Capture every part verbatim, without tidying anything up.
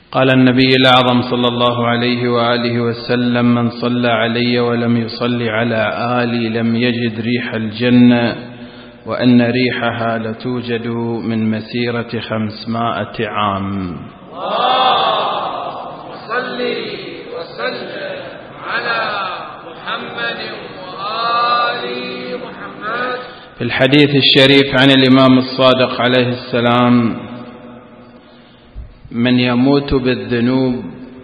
قال النبي الأعظم صلى الله عليه وآله وسلم: من صلى علي ولم يصلي على آلي لم يجد ريح الجنة، وأن ريحها لتوجد من مسيرة خمسمائة عام. اللهم صل وسلم على محمد وآل محمد. في الحديث الشريف عن الإمام الصادق عليه السلام: من يموت بالذنوب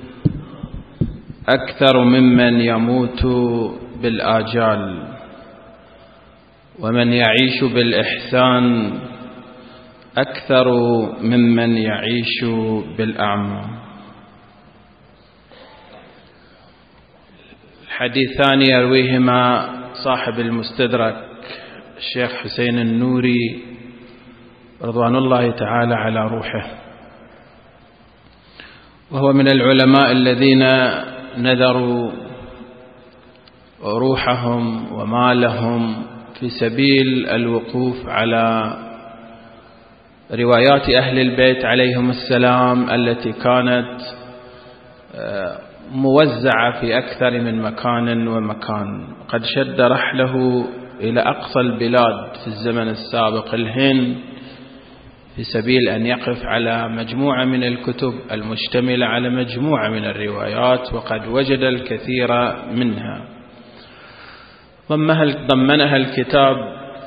أكثر ممن يموت بالآجال، ومن يعيش بالإحسان أكثر ممن يعيش بالأعمى. الحديثان يرويهما صاحب المستدرك الشيخ حسين النوري رضوان الله تعالى على روحه، وهو من العلماء الذين نذروا روحهم ومالهم في سبيل الوقوف على روايات أهل البيت عليهم السلام التي كانت موزعة في أكثر من مكان ومكان. قد شد رحله إلى أقصى البلاد في الزمن السابق الهند في سبيل أن يقف على مجموعة من الكتب المشتملة على مجموعة من الروايات، وقد وجد الكثير منها. ضمنها الكتاب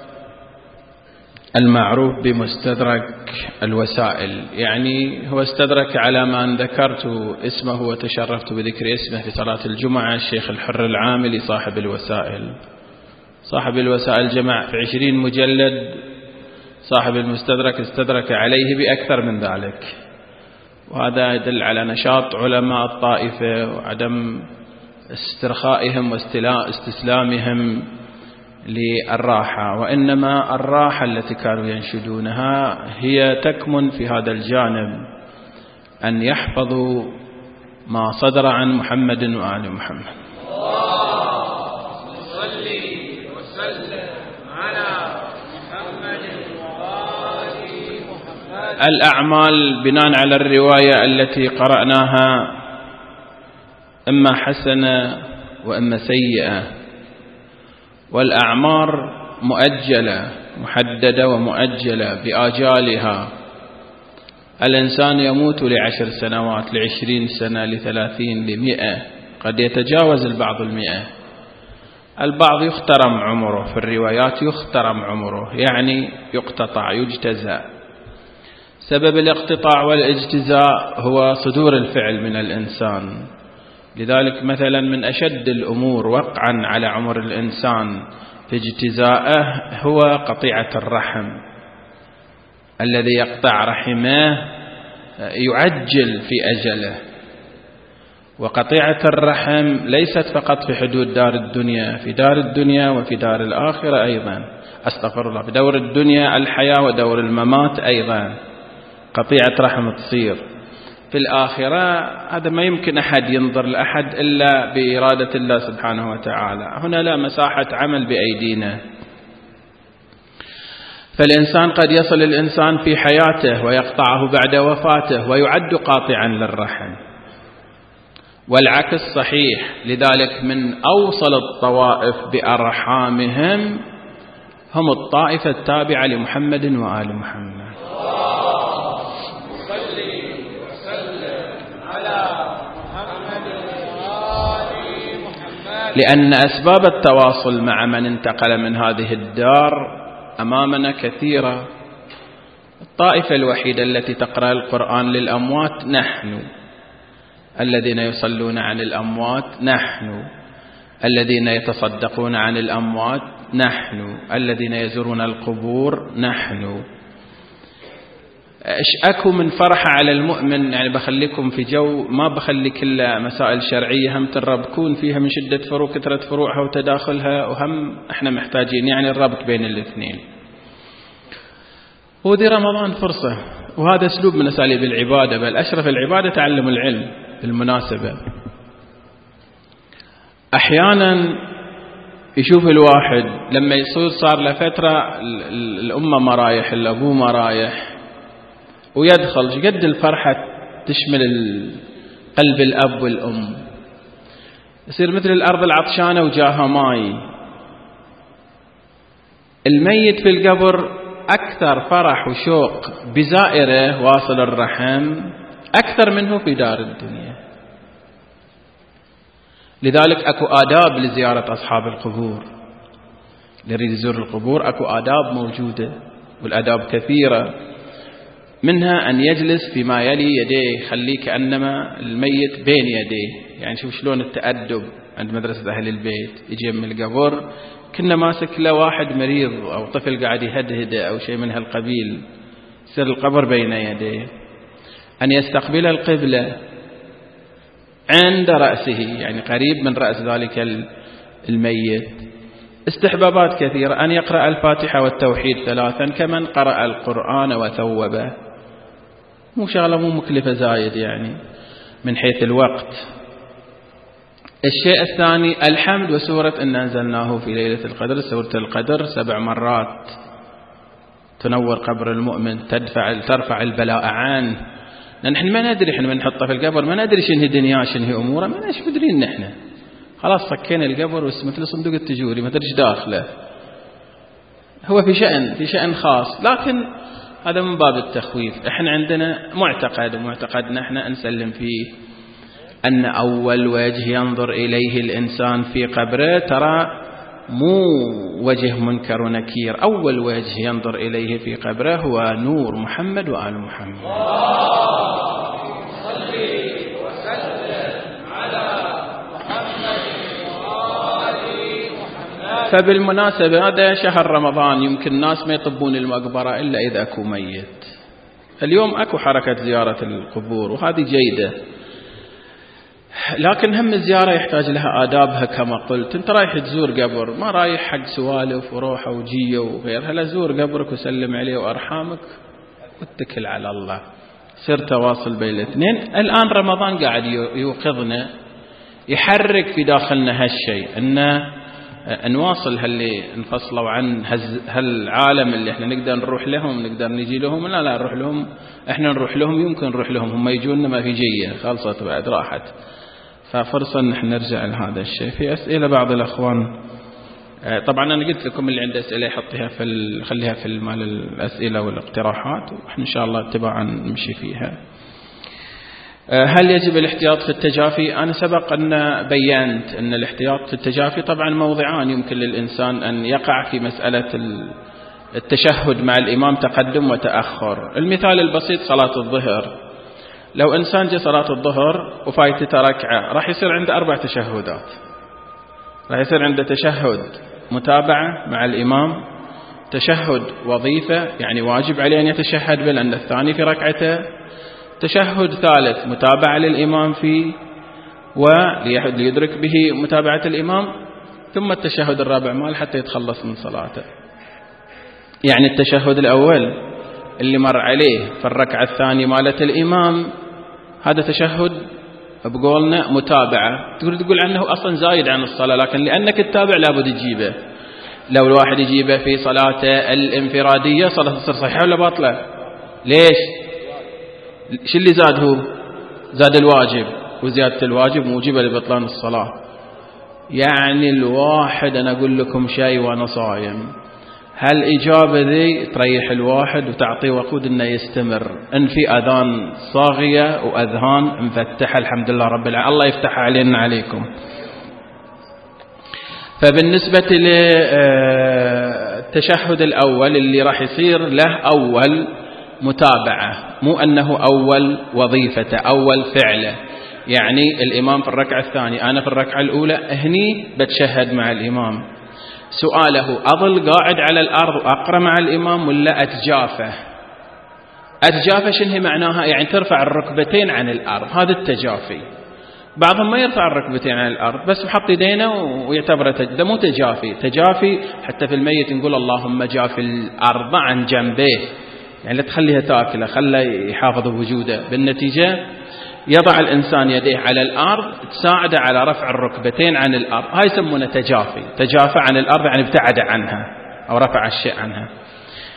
المعروف بمستدرك الوسائل، يعني هو استدرك على من ذكرت اسمه وتشرفت بذكر اسمه في صلاة الجمعة، الشيخ الحر العاملي صاحب الوسائل. صاحب الوسائل جمع في عشرين مجلد، صاحب المستدرك استدرك عليه بأكثر من ذلك، وهذا يدل على نشاط علماء الطائفة وعدم استرخائهم واستسلامهم للراحة، وإنما الراحة التي كانوا ينشدونها هي تكمن في هذا الجانب، أن يحفظوا ما صدر عن محمد وآل محمد. اللهم صل وسلم على محمد وآل محمد. الأعمال بناء على الرواية التي قرأناها إما حسنة وإما سيئة، والأعمار مؤجلة محددة ومؤجلة بآجالها. الإنسان يموت لعشر سنوات، لعشرين سنة، لثلاثين، لمئة، قد يتجاوز البعض المئة. البعض يخترم عمره، في الروايات يخترم عمره، يعني يقتطع يجتزأ. سبب الاقتطاع والاجتزاء هو صدور الفعل من الإنسان. لذلك مثلا من أشد الأمور وقعا على عمر الإنسان في اجتزاءه هو قطيعة الرحم. الذي يقطع رحمه يعجل في أجله. وقطيعة الرحم ليست فقط في حدود دار الدنيا، في دار الدنيا وفي دار الآخرة أيضا، أستغفر الله، في دور الدنيا الحياة ودور الممات أيضا قطيعة رحم تصير. في الآخرة هذا ما يمكن أحد ينظر لأحد إلا بإرادة الله سبحانه وتعالى. هنا لا مساحة عمل بأيدينا. فالإنسان قد يصل الإنسان في حياته ويقطعه بعد وفاته ويعد قاطعا للرحم، والعكس صحيح. لذلك من أوصل الطوائف بأرحامهم هم الطائفة التابعة لمحمد وآل محمد. لأن أسباب التواصل مع من انتقل من هذه الدار أمامنا كثيرة. الطائفة الوحيدة التي تقرأ القرآن للأموات نحن، الذين يصلون عن الأموات نحن، الذين يتصدقون عن الأموات نحن، الذين يزورون القبور نحن. أكو من فرحة على المؤمن، يعني بخليكم في جو ما بخلي كل مسائل شرعية هم تربكون فيها من شدة فروع كثرة فروعها وتداخلها، وهم احنا محتاجين يعني الربط بين الاثنين. وذي رمضان فرصة، وهذا اسلوب من اساليب العبادة، بل اشرف العبادة تعلم العلم. بالمناسبة احيانا يشوف الواحد لما يصير صار له فترة الأمة ما رايح، الأبوه ما رايح، ويدخل قد الفرحة تشمل قلب الأب والأم، يصير مثل الأرض العطشانة وجاها ماي. الميت في القبر أكثر فرح وشوق بزائره واصل الرحم أكثر منه في دار الدنيا. لذلك أكو آداب لزيارة أصحاب القبور، يريد يزور القبور أكو آداب موجودة، والآداب كثيرة، منها أن يجلس فيما يلي يديه، خليه كأنما الميت بين يديه. يعني شوف شلون التأدب عند مدرسة أهل البيت، يجي من القبر كنا ماسك له واحد مريض أو طفل قاعد يهدهده أو شيء من هالقبيل، سر القبر بين يديه. أن يستقبل القبلة عند رأسه، يعني قريب من رأس ذلك الميت. استحبابات كثيرة، أن يقرأ الفاتحة والتوحيد ثلاثا كمن قرأ القرآن وثوبه، مو شغلة مو مكلفة زايد يعني من حيث الوقت. الشيء الثاني الحمد وسورة إن أنزلناه في ليلة القدر، سورة القدر سبع مرات تنور قبر المؤمن، تدفع ترفع البلاء عنه. نحن ما ندري، احنا بنحطه في القبر ما ندري شنو هي دنياه شنو هي أموره، ما ناش مدرين نحن. خلاص صكينا القبر مثل صندوق التجوري ما تدريش داخله، هو في شأن في شأن خاص. لكن هذا من باب التخويف. احنا عندنا معتقد، ومعتقدنا احنا نسلم فيه، أن أول وجه ينظر إليه الإنسان في قبره ترى مو وجه منكر ونكير، أول وجه ينظر إليه في قبره هو نور محمد وآل محمد. صلي وسلم على محمد وآل محمد. فبالمناسبة هذا شهر رمضان، يمكن الناس ما يطبون المقبرة إلا إذا أكو ميت. اليوم أكو حركة زيارة القبور وهذه جيدة، لكن هم الزيارة يحتاج لها آدابها. كما قلت أنت رايح تزور قبر، ما رايح حق سوالف وروحة وجية وغيرها، لا زور قبرك وسلم عليه وأرحامك واتكل على الله، سر تواصل بين الاثنين. الآن رمضان قاعد يوقظنا، يحرك في داخلنا هالشيء، أن نواصل هاللي انفصلوا عن هالعالم اللي احنا نقدر نروح لهم، نقدر نجي لهم. لا لا نروح لهم، احنا نروح لهم، يمكن نروح لهم، هم يجونا ما في جية، خلصت بعد راحت. ففرصة نحن نرجع لهذا الشيء. في أسئلة بعض الأخوان، طبعا أنا قلت لكم اللي عنده أسئلة يحطيها في خليها في مال الأسئلة والاقتراحات، وإحنا إن شاء الله اتباعا نمشي فيها. هل يجب الاحتياط في التجافي؟ أنا سبق أن بيّنت أن الاحتياط في التجافي طبعا موضعان يمكن للإنسان أن يقع في مسألة التشهد مع الإمام تقدم وتأخر. المثال البسيط صلاة الظهر، لو إنسان جاء صلاة الظهر وفايته ركعة راح يصير عنده أربع تشهدات، راح يصير عنده تشهد متابعة مع الإمام، تشهد وظيفة يعني واجب عليه أن يتشهد به لأن الثاني في ركعته، تشهد ثالث متابعة للإمام فيه وليدرك به متابعة الإمام، ثم التشهد الرابع مال حتى يتخلص من صلاته. يعني التشهد الأول اللي مر عليه في الركعة الثانية مالة الإمام هذا تشهد بقولنا متابعة، تقول تقول عنه أصلا زايد عن الصلاة، لكن لأنك تتابع لابد تجيبه. لو الواحد يجيبه في صلاته الانفرادية صلاة تصير صحيحة ولا باطلة؟ ليش؟ شو اللي زاد؟ هو زاد الواجب، وزيادة الواجب موجبة لبطلان الصلاة. يعني الواحد أنا أقول لكم شيء وأنا صايم، هالإجابة ذي تريح الواحد وتعطيه وقود إنه يستمر، إن في أذان صاغية وأذهان مفتحة الحمد لله رب العالمين، الله يفتح علينا عليكم. فبالنسبة للتشهد الأول اللي راح يصير له أول متابعة، مو أنه أول وظيفة أول فعله. يعني الإمام في الركعة الثانية أنا في الركعة الأولى هني بتشهد مع الإمام. سؤاله أظل قاعد على الأرض وأقرأ مع الإمام ولا أتجافه؟ أتجافه شنو هي معناها؟ يعني ترفع الركبتين عن الأرض، هذا التجافي. بعضهم ما يرفع الركبتين عن الأرض بس بحط يدينه ويعتبره تجده، مو تجافي. تجافي حتى في الميت نقول اللهم جاف الأرض عن جنبيه، يعني لا تخليها تاكله، خليه يحافظ بوجوده. بالنتيجة يضع الإنسان يديه على الأرض تساعد على رفع الركبتين عن الأرض، هاي يسمونه تجافي. تجافى عن الأرض يعني ابتعد عنها أو رفع الشيء عنها.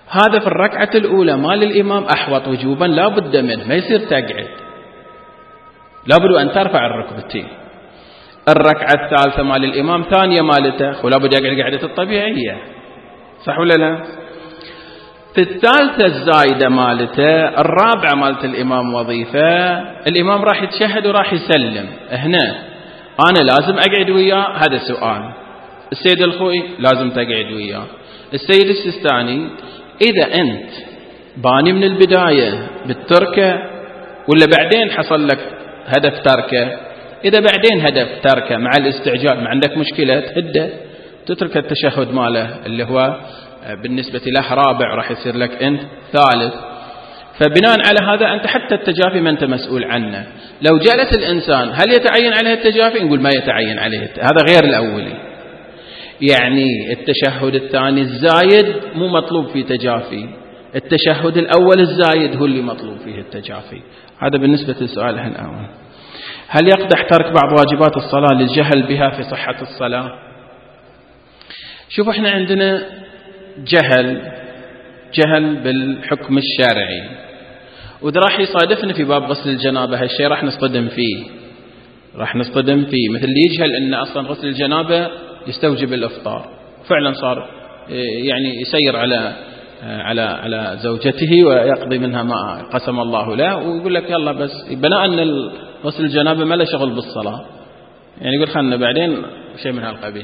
هذا في الركعة الأولى مال الإمام أحوط وجوبا لا بد منه، ما يصير تقعد، لا بد أن ترفع الركبتين. الركعة الثالثة مال الإمام ثانية مالته ولا بد يقعد قعدة الطبيعية، صح ولا لا؟ في الثالثة الزايدة مالته، الرابعة مالت الإمام وظيفة، الإمام راح يتشهد وراح يسلم، هنا أنا لازم أقعد وياه، هذا سؤال. السيد الخوي لازم تقعد وياه. السيد السيستاني إذا أنت باني من البداية بالتركة ولا بعدين حصل لك هدف تركة، إذا بعدين هدف تركة مع الاستعجال ما عندك مشكلة، تهدى تترك التشهد ماله اللي هو بالنسبة له رابع راح يصير لك أنت ثالث. فبناء على هذا أنت حتى التجافي ما أنت مسؤول عنه. لو جلس الإنسان هل يتعين عليه التجافي؟ نقول ما يتعين عليه، هذا غير الأولي. يعني التشهد الثاني الزايد مو مطلوب فيه تجافي، التشهد الأول الزايد هو اللي مطلوب فيه التجافي. هذا بالنسبة لسؤالها الأول. هل يقدح ترك بعض واجبات الصلاة للجهل بها في صحة الصلاة؟ شوف احنا عندنا جهل جهل بالحكم الشرعي، وإذا راح يصادفنا في باب غسل الجنابة هالشيء راح نصطدم فيه راح نصطدم فيه مثل اللي يجهل أن أصلا غسل الجنابة يستوجب الإفطار، فعلا صار يعني يسير على على على زوجته ويقضي منها ما قسم الله له، ويقول لك يلا بس بناء أن غسل الجنابة ما له شغل بالصلاة، يعني يقول خلنا بعدين شيء من هالقبيل.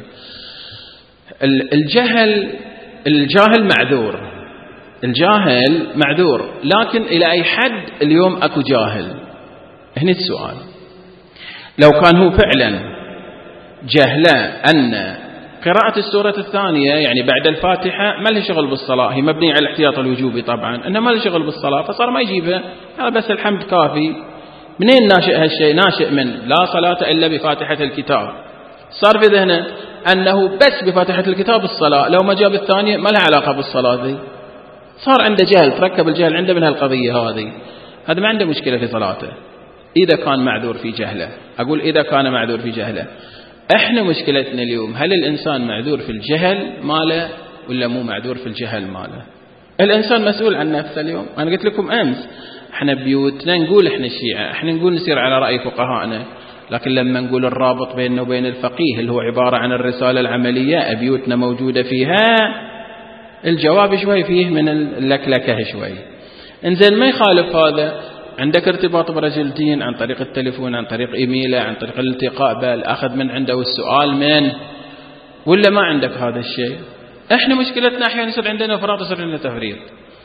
الجهل الجاهل معذور، الجاهل معذور، لكن إلى أي حد اليوم أكو جاهل؟ هنا السؤال. لو كان هو فعلا جهله أن قراءة السورة الثانية يعني بعد الفاتحة ما له شغل بالصلاة، هي مبنية على الاحتياط الوجوبي طبعا، أنه ما له شغل بالصلاة فصار ما يجيبها، هذا بس الحمد كافي. منين ناشئ هالشيء؟ ناشئ من لا صلاة إلا بفاتحة الكتاب، صار في ذهنه أنه بس بفاتحة الكتاب الصلاة، لو ما جاب الثانية ما لها علاقة بالصلاة ذي، صار عنده جهل، تركب الجهل عنده من هالقضية هذه، هذا ما عنده مشكلة في صلاته إذا كان معذور في جهله. أقول إذا كان معذور في جهله. احنا مشكلتنا اليوم هل الإنسان معذور في الجهل ماله ولا مو معذور في الجهل ماله؟ الإنسان مسؤول عن نفسه اليوم. أنا قلت لكم أمس احنا بيوتنا نقول احنا الشيعة، احنا نقول نسير على رأي فقهائنا، لكن لما نقول الرابط بيننا وبين الفقيه اللي هو عبارة عن الرسالة العملية بيوتنا موجودة فيها، الجواب شوي فيه من اللكلكة شوي. انزين ما يخالف هذا، عندك ارتباط برجل دين عن طريق التليفون، عن طريق إيميله، عن طريق الالتقاء بل أخذ من عنده والسؤال من، ولا ما عندك هذا الشيء؟ احنا مشكلتنا أحيانا يصير عندنا فرط يصير عندنا تفريط،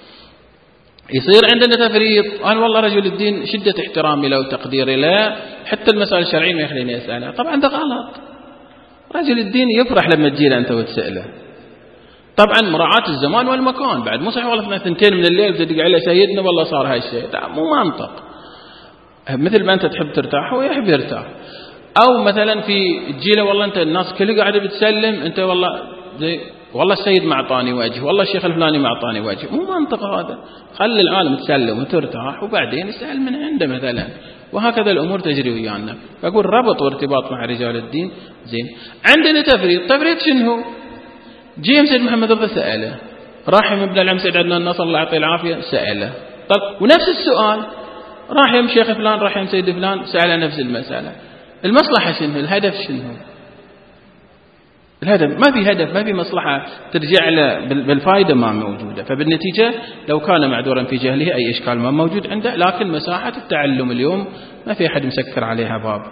يصير عندنا تفريط. أنا والله رجل الدين شدة احترامي له وتقديري له، حتى المسائل الشرعية ما يخليني أسأله. طبعا ده غلط، رجل الدين يفرح لما تجيله أنت وتسأله، طبعا مراعاة الزمان والمكان بعد، مو صحيح والله اثنتين من الليل تدق عليه سيدنا والله صار هالشيء، مو منطق. مثل ما أنت تحب ترتاح هو يحب يرتاح. أو مثلا في تجيله والله أنت الناس كلها قاعدة بتسلم، أنت والله زي والله السيد ما أعطاني وجه، والله الشيخ الفلاني ما أعطاني وجه، مو منطق هذا. خلي العالم تسلم وترتاح وبعدين يسأل من عنده مثلا، وهكذا الأمور تجري ويانا. فأقول ربط وارتباط مع رجال الدين زين. عندنا تفريط، تفريط شنو؟ جيم سيد محمد رضا سأله، راح ابن العم سيد عدنان النصر الله يعطيه العافية سأله، طب ونفس السؤال راح يم شيخ فلان، راح يم سيد فلان سأله نفس المسألة. المصلحة شنو؟ الهدف شنو؟ الهدف ما في هدف، ما في مصلحة ترجع له بالفائدة ما موجودة. فبالنتيجة لو كان معذورا في جهله أي إشكال ما موجود عنده، لكن مساحة التعلم اليوم ما في أحد مسكر عليها باب.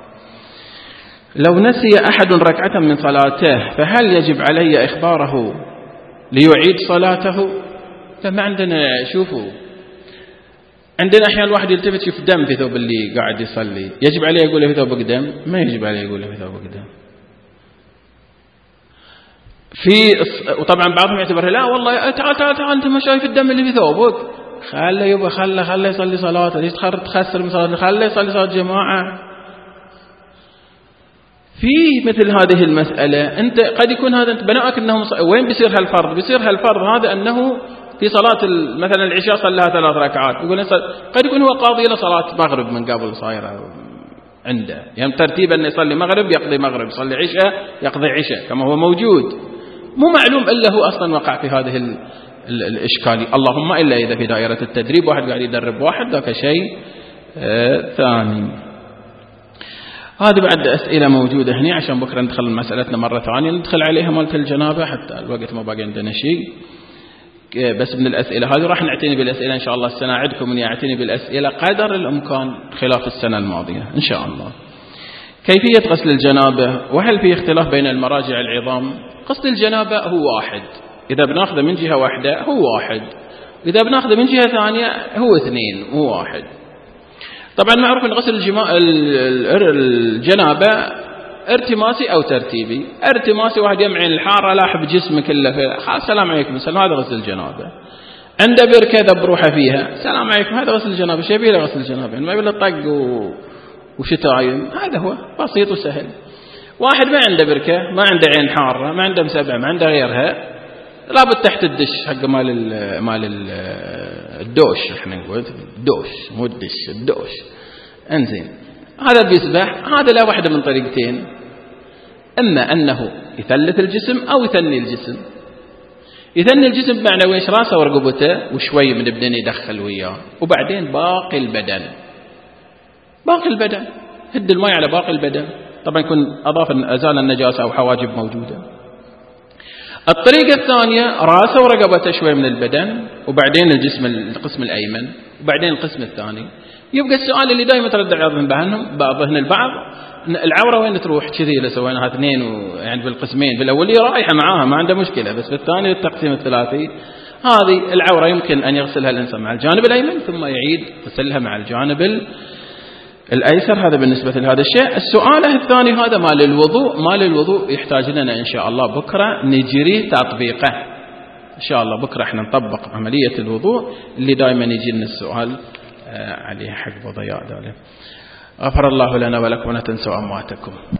لو نسي أحد ركعة من صلاته فهل يجب علي إخباره ليعيد صلاته؟ فما عندنا، شوفوا عندنا أحيانا الواحد يلتفت يشوف دم في ثوب اللي قاعد يصلي، يجب عليه يقول في ثوبك دم؟ ما يجب عليه يقول في ثوبك دم. في وطبعا بعضهم يعتبرها لا والله تعال تعال تعال أنت ما شايف الدم اللي في ثوبك، خله يبقى خله خله يصلي صلاته، ليش تخسر من صلاته؟ خله يصلي صلاة جماعة. في مثل هذه المسألة أنت قد يكون هذا أنت بناءك أنه وين بيصير هالفرض؟ بيصير هالفرض هذا أنه في صلاة مثلا العشاء صلىها ثلاث ركعات، يقول قد يكون هو قاضي له صلاة مغرب من قبل صايرة عنده، يعني ترتيب أن يصلي مغرب يقضي مغرب، يصلي عشاء يقضي عشاء كما هو موجود، مو معلوم إلا هو أصلا وقع في هذه الإشكالي، اللهم إلا إذا في دائرة التدريب واحد قاعد يدرب واحد ذاك شيء آه ثاني. هذا بعد أسئلة موجودة هنا عشان بكرة ندخل مسألتنا مرة ثانية ندخل عليها مالت الجنابة حتى الوقت ما باقي عندنا شيء. بس من الأسئلة هذه راح نعتني بالأسئلة إن شاء الله السنة، أعدكم أني أعتني بالأسئلة قدر الإمكان خلاف السنة الماضية إن شاء الله. كيفية غسل الجنابة وهل في اختلاف بين المراجع العظام؟ غسل الجنابة هو واحد، إذا بناخذه من جهة واحدة هو واحد، إذا بناخذه من جهة ثانية هو اثنين مو واحد. طبعا معروف أن غسل الجنابة ارتماسي أو ترتيبي. ارتماسي واحد يمعن الحارة لاحب جسمه كله في خلاص سلام عليكم سلام، هذا غسل الجنابة. عنده بركة ذب روحه فيها سلام عليكم، هذا غسل الجنابة. شو يبي له غسل الجنابة؟ ما يبي له طق و... وشتايم، هذا هو بسيط وسهل. واحد ما عنده بركة، ما عنده عين حارة، ما عنده مسبعة، ما عنده غيرها، لابد تحت الدش حق مال ال مال ال الدوش، احنا نقول الدوش مو الدش الدوش. انزين هذا بيسبح، هذا له واحدة من طريقتين، اما انه يثلث الجسم او يثني الجسم. يثني الجسم بمعنى ويش راسه ورقبته وشوي من البدن يدخل وياه، وبعدين باقي البدن باقي البدن هد الماء على باقي البدن، طبعا يكون اضاف ازال النجاسة او حواجب موجودة. الطريقة الثانية راسه ورقبته شوي من البدن وبعدين الجسم القسم الأيمن وبعدين القسم الثاني. يبقى السؤال اللي دائما تردد بعضهم بعضهم البعض، العورة وين تروح كذي؟ لو سويناها اثنين يعني بالقسمين، في الأول رايحة معاها ما عنده مشكلة، بس في الثاني التقسيم الثلاثي هذه العورة يمكن أن يغسلها الإنسان مع الجانب الأيمن ثم يعيد غسلها مع الجانب الأيسر. هذا بالنسبة لهذا الشيء. السؤال الثاني هذا مال الوضوء، مال الوضوء يحتاج لنا إن شاء الله بكرة نجري تطبيقه إن شاء الله. بكرة احنا نطبق عملية الوضوء اللي دائما يجي لنا السؤال عليه حق وضياء ذلك. غفر الله لنا ولكم ولا تنسوا أمواتكم.